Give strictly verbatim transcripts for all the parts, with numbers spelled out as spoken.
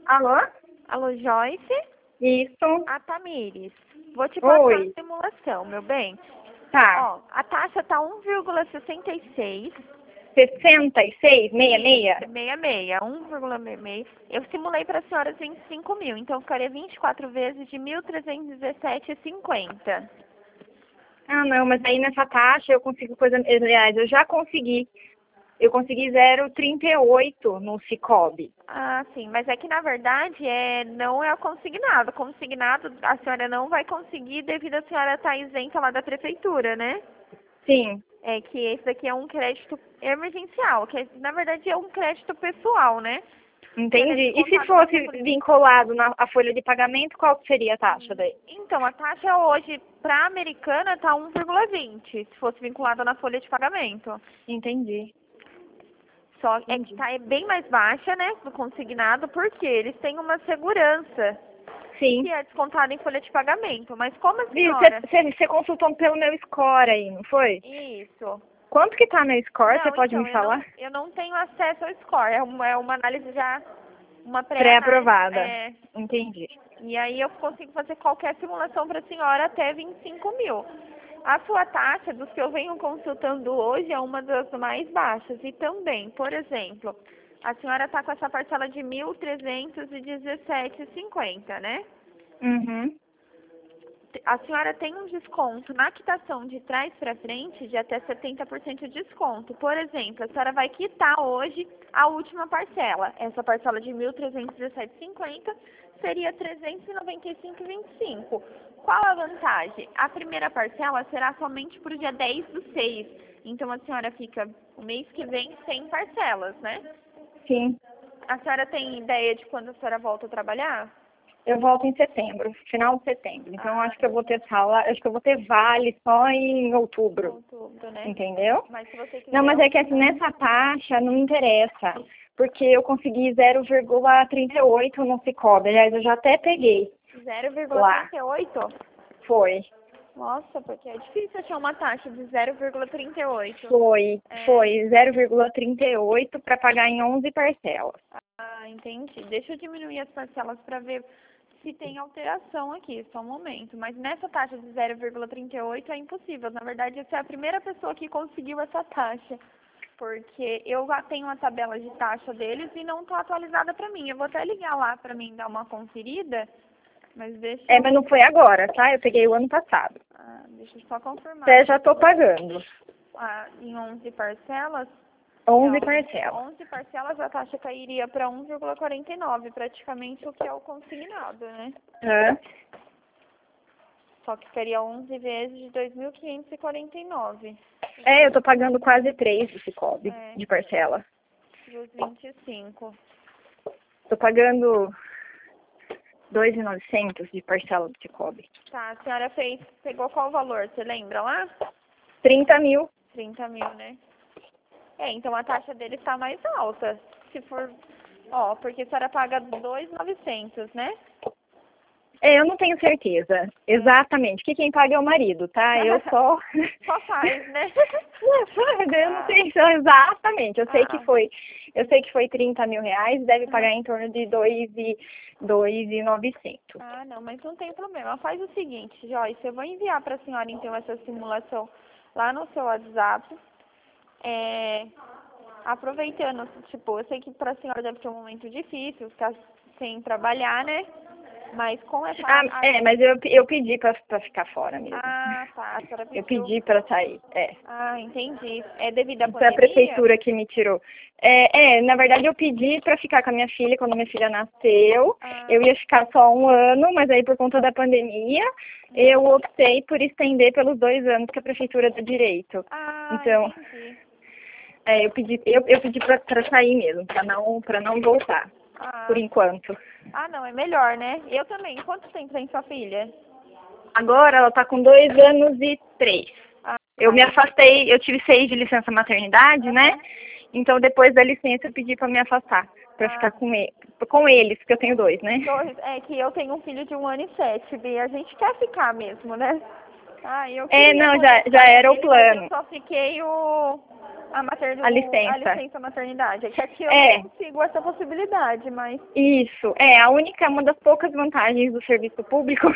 Alô? Alô, Joyce? Isso. A Tamires. Vou te passar Oi. a simulação, meu bem. Tá. Ó, a taxa tá um vírgula sessenta e seis. sessenta e seis, meia, meia? Meia, meia. um vírgula seis seis. Eu simulei para a senhora vinte e cinco mil, então ficaria vinte e quatro vezes de mil trezentos e dezessete reais e cinquenta. Ah, não, mas aí nessa taxa eu consigo coisa. Aliás, eu já consegui. Eu consegui zero vírgula trinta e oito no Cicobi. Ah, sim, mas é que na verdade é, não é o consignado. Consignado a senhora não vai conseguir devido a senhora estar isenta lá da prefeitura, né? Sim. É que esse daqui é um crédito emergencial, que na verdade é um crédito pessoal, né? Entendi. E se fosse vinculado na a folha de pagamento, qual que seria a taxa daí? Então, a taxa hoje para a americana está um vírgula vinte, se fosse vinculada na folha de pagamento. Entendi. Só é que tá é bem mais baixa, né, do consignado, porque eles têm uma segurança Sim. que é descontada em folha de pagamento. Mas como a Viu, senhora... você consultou pelo meu score aí, não foi? Isso. Quanto que tá meu score? Você Não, pode então, me eu falar? não, eu não tenho acesso ao score. É uma, é uma análise já, uma pré-análise. Pré-aprovada. É, Entendi. e aí eu consigo fazer qualquer simulação para a senhora até vinte e cinco mil. A sua taxa, dos que eu venho consultando hoje, é uma das mais baixas. E também, por exemplo, a senhora está com essa parcela de mil trezentos e dezessete reais e cinquenta, né? Uhum. A senhora tem um desconto na quitação de trás para frente de até setenta por cento de desconto. Por exemplo, a senhora vai quitar hoje a última parcela. Essa parcela de mil trezentos e dezessete reais e cinquenta seria trezentos e noventa e cinco reais e vinte e cinco centavos. Qual a vantagem? A primeira parcela será somente para o dia dez do seis. Então a senhora fica o mês que vem sem parcelas, né? Sim. A senhora tem ideia de quando a senhora volta a trabalhar? Eu volto em setembro, final de setembro. Então Ah, acho que eu vou ter sala, acho que eu vou ter vale só em outubro. outubro, né? Entendeu? Mas se você quiser... Não, mas é que assim, nessa taxa não interessa. Porque eu consegui zero vírgula trinta e oito no Cicobi. Aliás, eu já até peguei. zero vírgula trinta e oito? Foi. Nossa, porque é difícil achar uma taxa de zero vírgula trinta e oito. Foi. É. Foi zero vírgula trinta e oito para pagar em onze parcelas. Ah, entendi. Deixa eu diminuir as parcelas para ver se tem alteração aqui, só um momento. Mas nessa taxa de zero vírgula trinta e oito é impossível. Na verdade, você é a primeira pessoa que conseguiu essa taxa. Porque eu já tenho uma tabela de taxa deles e não está atualizada para mim. Eu vou até ligar lá para mim dar uma conferida, mas deixa... É, mas não foi agora, tá? Eu peguei o ano passado. Ah, deixa eu só confirmar. Até já tô pagando. Ah, em onze parcelas? onze Não, parcelas. onze parcelas a taxa cairia para um vírgula quarenta e nove, praticamente o que é o consignado, né? Hã? Só que seria onze vezes de dois mil quinhentos e quarenta e nove. É, eu tô pagando quase três do Cicobi, É. de parcela. Dos vinte e cinco. Tô pagando dois mil e novecentos de parcela do Cicobi. Tá, a senhora fez, pegou qual valor, você lembra lá? trinta mil. trinta mil, né? É, então a taxa dele está mais alta. Se for, ó, porque a senhora paga dois mil e novecentos, né? É, eu não tenho certeza. Exatamente. Que quem paga é o marido, tá? Eu só... Só faz, né? Eu não sei só exatamente. Eu sei Ah. que foi, eu sei que foi trinta mil reais, deve pagar em torno de dois mil e novecentos. Ah, não, mas não tem problema. Faz o seguinte, Joyce, eu vou enviar para a senhora então essa simulação lá no seu WhatsApp. É, aproveitando, tipo, eu sei que para a senhora deve ser um momento difícil, ficar sem trabalhar, né? Mas com essa... Ah, é, mas eu, eu pedi pra, pra ficar fora mesmo. Ah, tá. A senhora pediu... Eu pedi pra sair, é. Ah, entendi. É devido à Foi a pandemia? prefeitura que me tirou. É, é, na verdade eu pedi pra ficar com a minha filha quando minha filha nasceu. Ah. Eu ia ficar só um ano, mas aí por conta da pandemia, eu optei por estender pelos dois anos que a prefeitura dá direito. Ah, Então, entendi. é, eu pedi, eu, eu pedi pra, pra sair mesmo, pra não, pra não voltar, Ah. por enquanto. Ah, não, é melhor, né? Eu também. Quanto tempo tem sua filha? Agora ela tá com dois anos e três. Ah, Eu me tá. afastei, eu tive seis de licença maternidade, Uhum. né? Então depois da licença eu pedi pra me afastar, pra Ah. ficar com, ele, com eles, porque eu tenho dois, né? Dois, é que eu tenho um filho de um ano e sete, Bia. A gente quer ficar mesmo, né? Ah, eu É, queria não, poder já, ficar já com era o ele, mas plano. eu só fiquei o, A, materno, a licença. a licença maternidade. É que aqui eu É. não consigo essa possibilidade, mas... Isso, é, a única, uma das poucas vantagens do serviço público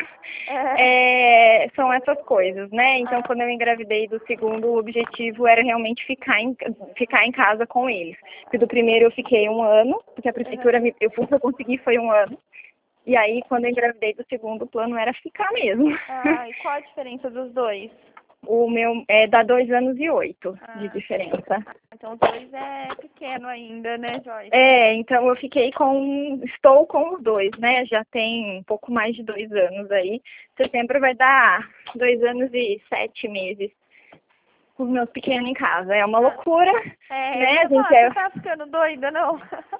É. é, são essas coisas, né? Então, Ah. quando eu engravidei do segundo, o objetivo era realmente ficar em, ficar em casa com eles. Porque do primeiro eu fiquei um ano, porque a prefeitura, Uhum. me, eu, o que eu consegui foi um ano. E aí, quando eu engravidei do segundo, o plano era ficar mesmo. Ah, e qual a diferença dos dois? O meu é dá dois anos e oito Ah. de diferença. Então os dois é pequeno ainda, né, Joyce? É, então eu fiquei com, estou com os dois, né? Já tem um pouco mais de dois anos aí. Setembro vai dar dois anos e sete meses com os meus pequenos em casa. É uma loucura, É, né? eu A ia gente falar, é... você tá ficando doida, não?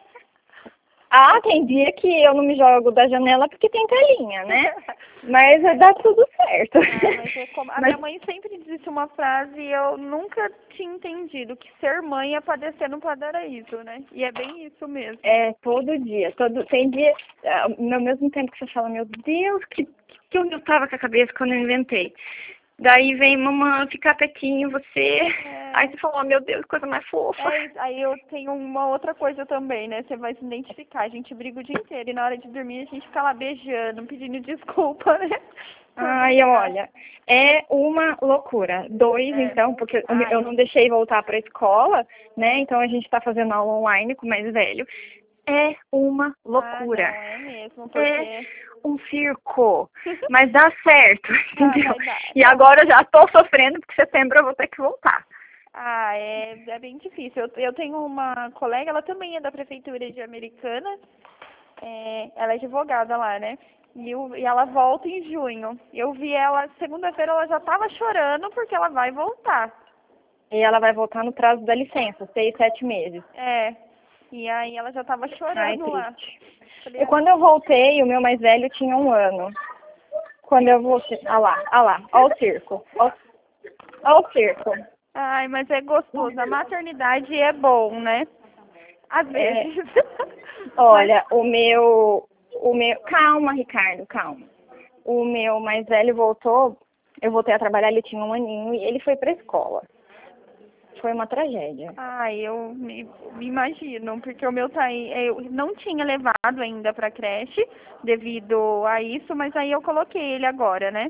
Ah, tem dia que eu não me jogo da janela porque tem telinha, né? Mas dá tudo certo. Ah, mas é como... A Mas minha mãe sempre disse uma frase e eu nunca tinha entendido, que ser mãe é padecer no paraíso, né? E é bem isso mesmo. é todo dia, todo tem dia, ah, no mesmo tempo que você fala, meu Deus, que que eu tava com a cabeça quando eu inventei. Daí vem mamãe ficar pertinho você. É. Aí você fala, oh, meu Deus, coisa mais fofa. É isso. Aí eu tenho uma outra coisa também, né? Você vai se identificar. A gente briga o dia inteiro e na hora de dormir a gente fica lá beijando, pedindo desculpa, né? Ai, olha, é uma loucura. Dois, É. então, porque eu, Ai. eu não deixei voltar para a escola, né? Então a gente está fazendo aula online com o mais velho. É uma loucura. Ah, não, é mesmo, porque... É um circo, mas dá certo, entendeu? Ah, vai dar. E agora eu já estou sofrendo porque setembro eu vou ter que voltar. Ah, é, é bem difícil. Eu, eu tenho uma colega, ela também é da prefeitura de Americana, é, ela é advogada lá, né? E, eu, e ela volta em junho. Eu vi ela, segunda-feira ela já estava chorando porque ela vai voltar. E ela vai voltar no prazo da licença, seis, sete meses. É, e aí ela já estava chorando Ai, lá. triste. Falei, E quando eu voltei, o meu mais velho tinha um ano. Quando eu voltei, olha lá, olha lá, olha o circo, olha o circo. ai, mas é gostoso, a maternidade é bom, né? Às É, vezes. olha, o meu, o meu, calma, Ricardo, calma. O meu mais velho voltou, eu voltei a trabalhar, ele tinha um aninho e ele foi pra escola. Foi uma tragédia. Ai, eu me, me imagino, porque o meu tá aí, eu não tinha levado ainda pra creche devido a isso, mas aí eu coloquei ele agora, né?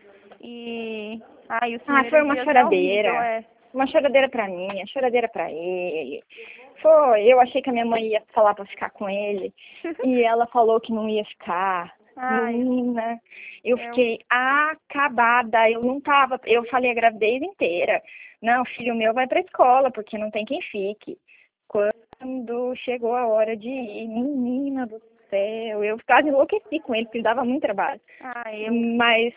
E ai, os Ah, primeiros foi uma dias é horrível, choradeira. é. Uma choradeira pra mim, uma choradeira pra ele. Foi, eu achei que a minha mãe ia falar pra ficar com ele. E ela falou que não ia ficar. Ai, Menina, eu eu- fiquei acabada. Eu não tava, eu falei a gravidez inteira. Não, filho meu vai pra escola, porque não tem quem fique. Quando chegou a hora de ir, menina do céu, eu quase enlouqueci com ele, porque ele dava muito trabalho. ai, eu, Mas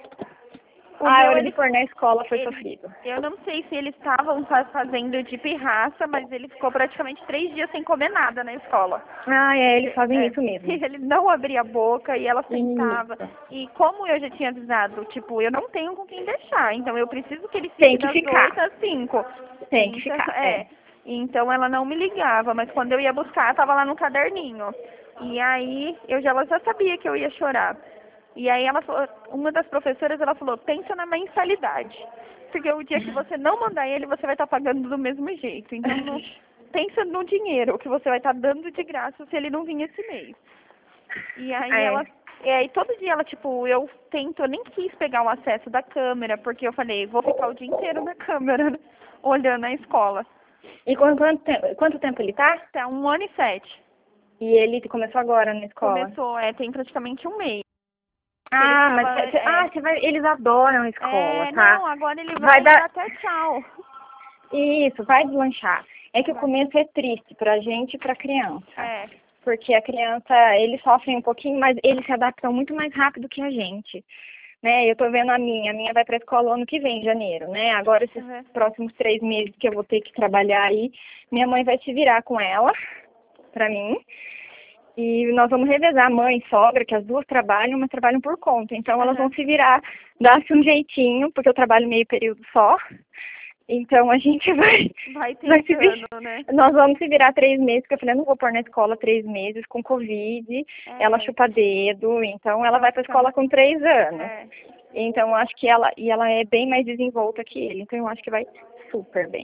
o a meu, hora ele- de pôr na escola foi ele- sofrido. eu não sei se eles estavam fa- fazendo de pirraça, mas ele ficou praticamente três dias sem comer nada na escola. Ah, é, eles fazem É, isso mesmo. ele não abria a boca e ela sentava. Isso. E como eu já tinha avisado, tipo, eu não tenho com quem deixar, então eu preciso que ele fique Tem que das ficar. oito às cinco. Tem que Então, ficar, é. é. Então ela não me ligava, mas quando eu ia buscar, tava lá no caderninho. E aí eu já, ela já sabia que eu ia chorar. E aí ela falou, uma das professoras, ela falou, pensa na mensalidade. Porque o dia que você não mandar ele, você vai estar pagando do mesmo jeito. Então não, pensa no dinheiro que você vai estar dando de graça se ele não vir esse mês. E aí É. ela, e aí todo dia ela, tipo, eu tento, eu nem quis pegar o acesso da câmera, porque eu falei, vou ficar o dia inteiro na câmera, né, olhando a escola. E quanto, quanto, tempo, quanto tempo ele tá? Tá um ano e sete. E ele começou agora na escola? Começou, é, tem praticamente um mês. Ah, Ele mas tava, você, é, ah, você vai, eles adoram a escola, é, tá? não, agora ele Vai vai, dar- dar até tchau. Isso, vai deslanchar. É que o Vai. começo é triste pra gente e pra criança. É, Porque a criança, eles sofrem um pouquinho, mas eles se adaptam muito mais rápido que a gente. Né? Eu tô vendo a minha, a minha vai pra escola ano que vem, em janeiro, né? Agora esses Uhum. próximos três meses que eu vou ter que trabalhar aí, minha mãe vai se virar com ela, pra mim. E nós vamos revezar, mãe, sogra, que as duas trabalham, mas trabalham por conta. Então elas Uhum. vão se virar, dar-se um jeitinho, porque eu trabalho meio período só. Então a gente vai, vai vai se vir, tentando, né? nós vamos se virar três meses, porque eu falei, eu não vou pôr na escola três meses com Covid, É. ela chupa dedo, então ela vai pra Nossa, escola com três anos. É. Então eu acho que ela, e ela é bem mais desenvolta que ele, então eu acho que vai super bem.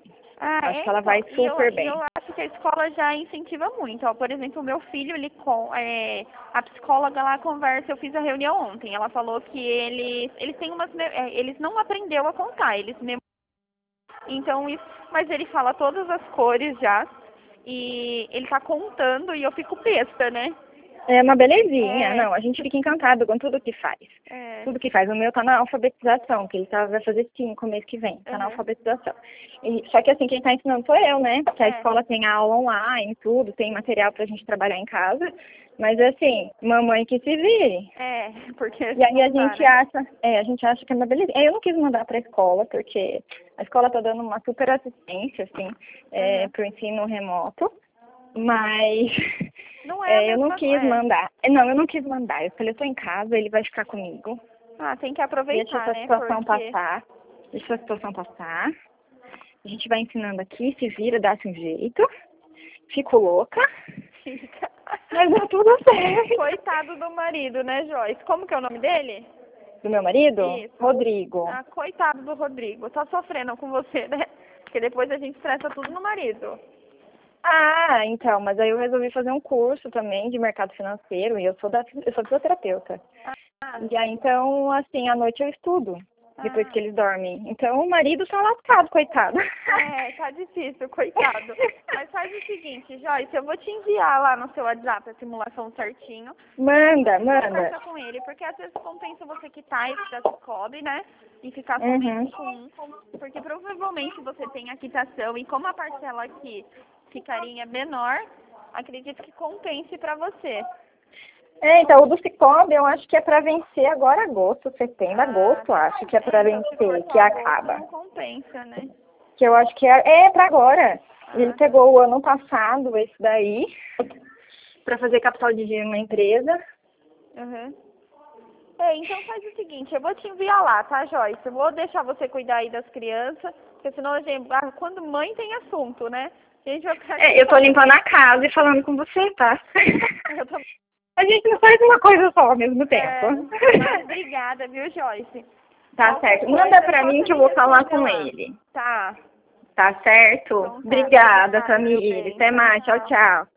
Ah, Acho é, que ela então, vai e eu, super e bem. eu acho que a escola já incentiva muito. Ó, por exemplo, o meu filho, ele com, é, a psicóloga lá conversa, eu fiz a reunião ontem, ela falou que eles, eles têm umas, me- é, eles não aprendeu a contar, eles mem- então isso, mas ele fala todas as cores já, e ele tá contando e eu fico besta, né? É uma belezinha. É, Não, a gente fica encantado com tudo que faz. é, Tudo que faz. O meu tá na alfabetização, que ele tá, vai fazer cinco mês que vem. Tá na uhum, alfabetização. E, só que assim, quem tá ensinando sou eu, né? Porque a é, escola tem aula online, tudo, tem material pra gente trabalhar em casa. Mas assim, mamãe que se vire. é, porque E aí a não dá, gente né? acha, é, a gente acha que é uma beleza. Eu não quis mandar para a escola, porque a escola está dando uma super assistência, assim, é, Uhum. para o ensino remoto, mas Não é a é, eu não mesma quis coisa. mandar. É, Não, eu não quis mandar. Eu falei, eu tô em casa, ele vai ficar comigo. Ah, tem que Deixa aproveitar, essa né? situação Porque passar. Deixa a situação passar. A gente vai ensinando aqui, se vira, dá-se um jeito. Fico louca, fica. mas dá tudo certo. Coitado do marido, né, Joyce? Como que é o nome dele? Do meu marido? Isso. Rodrigo. Ah, coitado do Rodrigo. Tá sofrendo com você, né? Porque depois a gente estressa tudo no marido. Ah, então, mas aí eu resolvi fazer um curso também de mercado financeiro e eu sou da, eu sou fisioterapeuta. Ah, E aí, então, assim, à noite eu estudo, depois ah. que eles dormem. Então, o marido tá lascado, coitado. É, tá difícil, coitado. Mas faz o seguinte, Joyce, eu vou te enviar lá no seu WhatsApp a simulação certinho. Manda, Conversa manda. com ele, porque às vezes compensa você quitar esse da Cicobi, né? E ficar Uhum. somente com um, porque provavelmente você tem a quitação e como a parcela aqui ficaria menor, acredito que compense pra você. É, então, o do Cicobi eu acho que é pra vencer agora agosto, setembro, Ah, agosto, acho que é pra é, então se for vencer, que só agosto, acaba. não compensa, né? Que eu acho que é, é pra agora. Ele Ah, pegou o ano passado esse daí, pra fazer capital de giro na empresa. uhum. É, então faz o seguinte, eu vou te enviar lá, tá, Joyce? Eu vou deixar você cuidar aí das crianças, porque senão a gente, ah, quando mãe tem assunto, né? A gente vai ficar aqui É, eu tô falando. limpando a casa e falando com você, tá? Eu tô... A gente não faz uma coisa só ao mesmo tempo. É, mas obrigada, viu, Joyce? Tá Qualquer certo. coisa, Manda é pra só mim você que eu me vou falar responder com lá. ele. Tá. Tá certo? Então tá, Obrigada, obrigada, meu família. bem. Até Tchau, mais. Tchau, tchau. tchau.